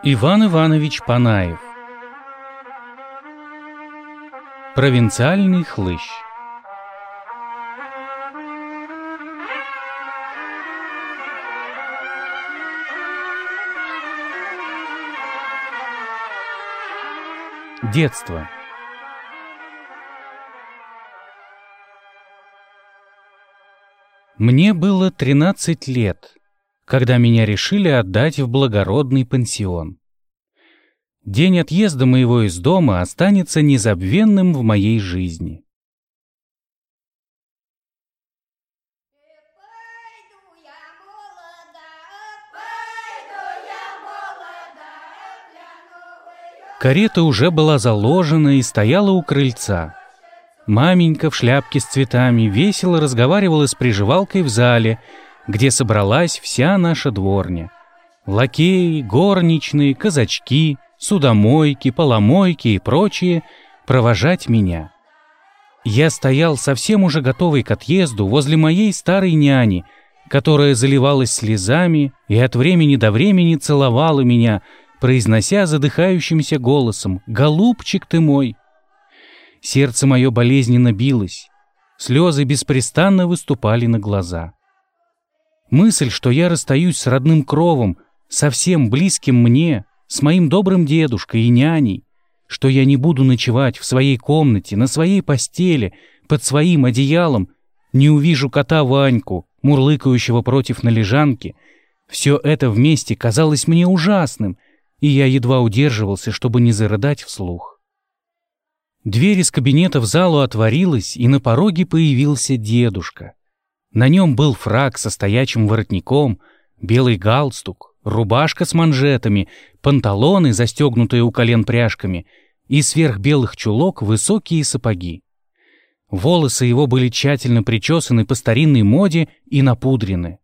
Иван Иванович Панаев. Провинциальный хлыщ. Детство. Мне было 13 лет, когда меня решили отдать в благородный пансион. День отъезда моего из дома останется незабвенным в моей жизни. Карета уже была заложена и стояла у крыльца. Маменька в шляпке с цветами весело разговаривала с приживалкой в зале, где собралась вся наша дворня. Лакеи, горничные, казачки, судомойки, поломойки и прочие провожать меня. Я стоял совсем уже готовый к отъезду возле моей старой няни, которая заливалась слезами и от времени до времени целовала меня, произнося задыхающимся голосом: «Голубчик ты мой!». Сердце мое болезненно билось, слезы беспрестанно выступали на глаза. Мысль, что я расстаюсь с родным кровом, совсем близким мне, с моим добрым дедушкой и няней, что я не буду ночевать в своей комнате, на своей постели, под своим одеялом, не увижу кота Ваньку, мурлыкающего против на лежанке, все это вместе казалось мне ужасным, и я едва удерживался, чтобы не зарыдать вслух. Дверь из кабинета в залу отворилась, и на пороге появился дедушка. На нем был фрак со стоячим воротником, белый галстук, рубашка с манжетами, панталоны, застегнутые у колен пряжками, и сверх белых чулок высокие сапоги. Волосы его были тщательно причесаны по старинной моде и напудрены.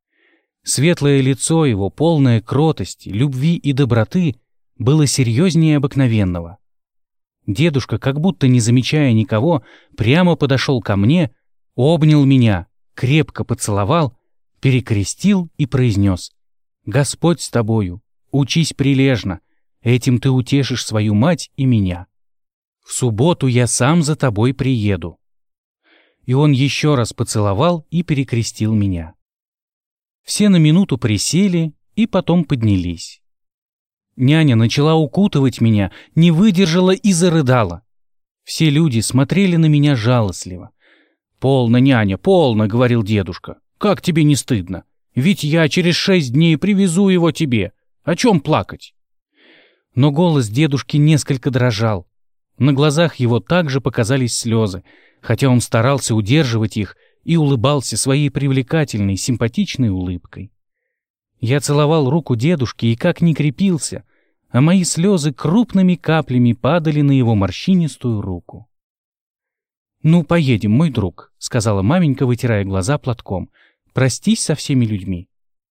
Светлое лицо его, полное кротости, любви и доброты, было серьезнее обыкновенного. Дедушка, как будто не замечая никого, прямо подошел ко мне, обнял меня, крепко поцеловал, перекрестил и произнес: «Господь с тобою, учись прилежно, этим ты утешишь свою мать и меня. В субботу я сам за тобой приеду». И он еще раз поцеловал и перекрестил меня. Все на минуту присели и потом поднялись. Няня начала укутывать меня, не выдержала и зарыдала. Все люди смотрели на меня жалостливо. «Полно, няня, полно», — говорил дедушка. «Как тебе не стыдно? Ведь я через 6 дней привезу его тебе. О чем плакать?» Но голос дедушки несколько дрожал. На глазах его также показались слезы, хотя он старался удерживать их и улыбался своей привлекательной, симпатичной улыбкой. Я целовал руку дедушки и как ни крепился, а мои слезы крупными каплями падали на его морщинистую руку. «Ну, поедем, мой друг», — сказала маменька, вытирая глаза платком. «Простись со всеми людьми».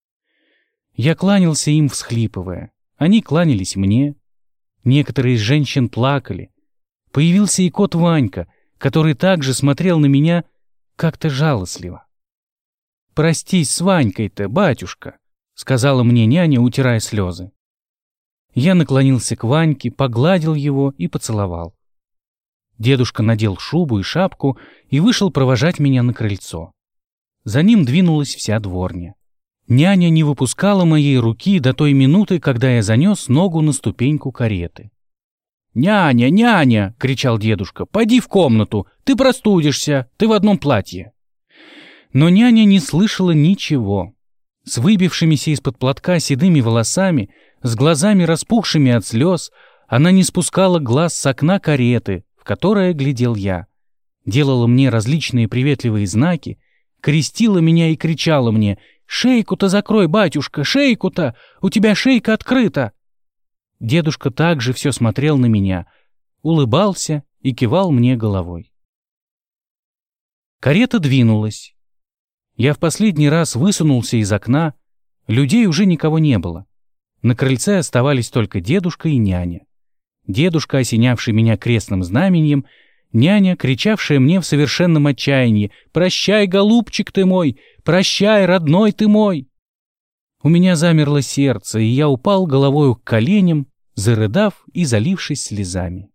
Я кланялся им, всхлипывая. Они кланялись мне. Некоторые из женщин плакали. Появился и кот Ванька, который также смотрел на меня как-то жалостливо. «Простись с Ванькой-то, батюшка», — сказала мне няня, утирая слезы. Я наклонился к Ваньке, погладил его и поцеловал. Дедушка надел шубу и шапку и вышел провожать меня на крыльцо. За ним двинулась вся дворня. Няня не выпускала моей руки до той минуты, когда я занес ногу на ступеньку кареты. «Няня, няня!» — кричал дедушка. «Поди в комнату, ты простудишься, ты в одном платье». Но няня не слышала ничего. С выбившимися из-под платка седыми волосами, с глазами распухшими от слез, она не спускала глаз с окна кареты, в которое глядел я, делала мне различные приветливые знаки, крестила меня и кричала мне: «Шейку-то закрой, батюшка, шейку-то! У тебя шейка открыта!» Дедушка также все смотрел на меня, улыбался и кивал мне головой. Карета двинулась. Я в последний раз высунулся из окна, людей уже никого не было. На крыльце оставались только дедушка и няня. Дедушка, осенявший меня крестным знаменем, няня, кричавшая мне в совершенном отчаянии: «Прощай, голубчик ты мой! Прощай, родной ты мой!» У меня замерло сердце, и я упал головою к коленям, зарыдав и залившись слезами.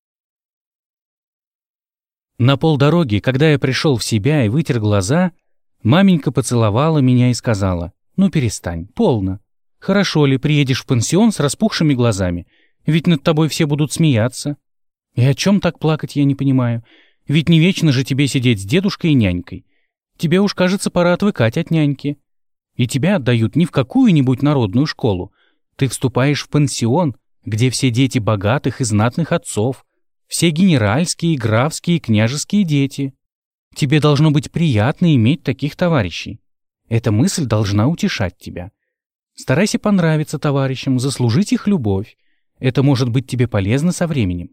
На полдороги, когда я пришел в себя и вытер глаза, маменька поцеловала меня и сказала: «Ну перестань, полно. Хорошо ли приедешь в пансион с распухшими глазами? Ведь над тобой все будут смеяться. И о чем так плакать, я не понимаю. Ведь не вечно же тебе сидеть с дедушкой и нянькой. Тебе уж, кажется, пора отвыкать от няньки. И тебя отдают не в какую-нибудь народную школу. Ты вступаешь в пансион, где все дети богатых и знатных отцов, все генеральские, графские, княжеские дети. Тебе должно быть приятно иметь таких товарищей. Эта мысль должна утешать тебя. Старайся понравиться товарищам, заслужить их любовь. Это может быть тебе полезно со временем».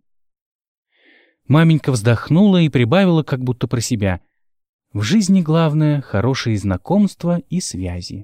Маменька вздохнула и прибавила как будто про себя: «В жизни главное — хорошие знакомства и связи».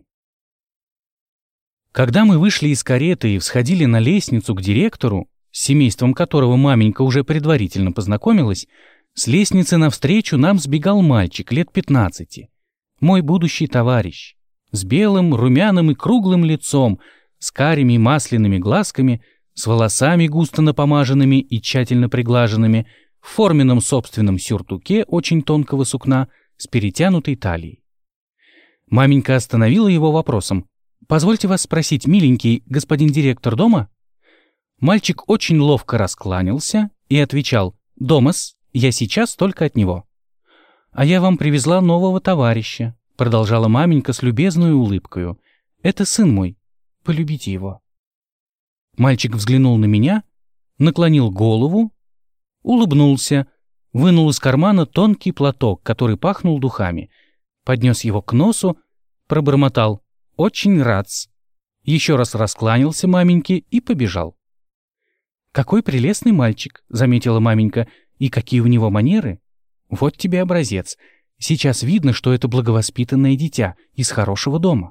Когда мы вышли из кареты и всходили на лестницу к директору, с семейством которого маменька уже предварительно познакомилась, с лестницы навстречу нам сбегал мальчик лет 15, мой будущий товарищ, с белым, румяным и круглым лицом, с карими масляными глазками, с волосами густо напомаженными и тщательно приглаженными, в форменном собственном сюртуке очень тонкого сукна с перетянутой талией. Маменька остановила его вопросом: «Позвольте вас спросить, миленький, господин директор дома?» Мальчик очень ловко раскланялся и отвечал: «Домас, я сейчас только от него». «А я вам привезла нового товарища», — продолжала маменька с любезной улыбкою. «Это сын мой. Полюбите его». Мальчик взглянул на меня, наклонил голову, улыбнулся, вынул из кармана тонкий платок, который пахнул духами, поднес его к носу, пробормотал: «Очень рад-с», еще раз раскланялся маменьке и побежал. «Какой прелестный мальчик», — заметила маменька, — «и какие у него манеры. Вот тебе образец. Сейчас видно, что это благовоспитанное дитя из хорошего дома».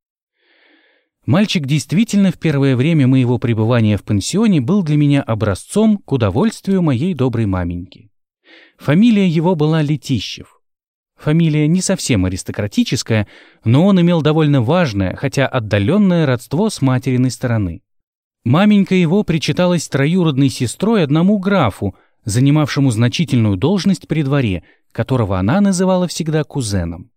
Мальчик действительно в первое время моего пребывания в пансионе был для меня образцом к удовольствию моей доброй маменьки. Фамилия его была Летищев. Фамилия не совсем аристократическая, но он имел довольно важное, хотя отдаленное родство с материной стороны. Маменька его причиталась троюродной сестрой одному графу, занимавшему значительную должность при дворе, которого она называла всегда кузеном.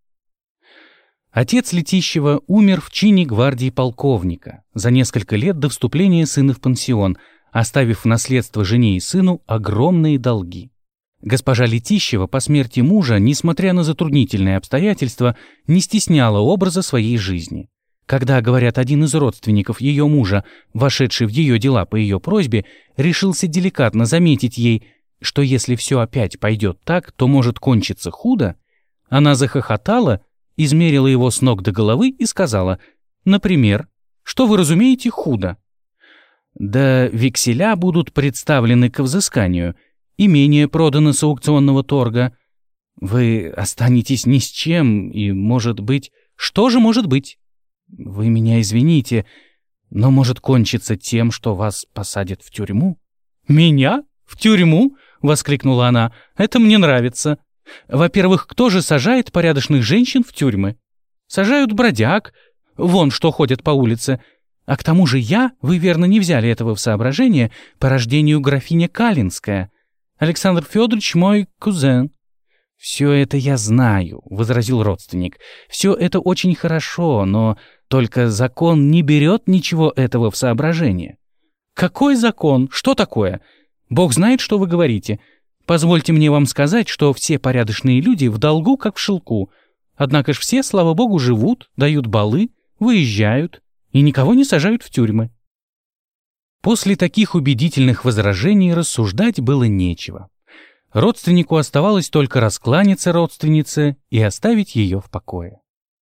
Отец Летищева умер в чине гвардии полковника за несколько лет до вступления сына в пансион, оставив в наследство жене и сыну огромные долги. Госпожа Летищева по смерти мужа, несмотря на затруднительные обстоятельства, не стесняла образа своей жизни. Когда, говорят, один из родственников ее мужа, вошедший в ее дела по ее просьбе, решился деликатно заметить ей, что если все опять пойдет так, то может кончиться худо, она захохотала, измерила его с ног до головы и сказала: «Например, что вы разумеете худо?» «Да векселя будут представлены к взысканию, имение продано с аукционного торга. Вы останетесь ни с чем, и, может быть...» «Что же может быть?» «Вы меня извините, но может кончиться тем, что вас посадят в тюрьму». «Меня? В тюрьму?» — воскликнула она. «Это мне нравится. Во-первых, кто же сажает порядочных женщин в тюрьмы? Сажают бродяг, вон что ходят по улице. А к тому же вы верно не взяли этого в соображение, по рождению графиня Калинская. Александр Федорович мой кузен». «Все это я знаю», — возразил родственник. «Все это очень хорошо, но только закон не берет ничего этого в соображение». «Какой закон? Что такое? Бог знает, что вы говорите. Позвольте мне вам сказать, что все порядочные люди в долгу, как в шелку. Однако ж все, слава богу, живут, дают балы, выезжают и никого не сажают в тюрьмы». После таких убедительных возражений рассуждать было нечего. Родственнику оставалось только раскланяться родственнице и оставить ее в покое.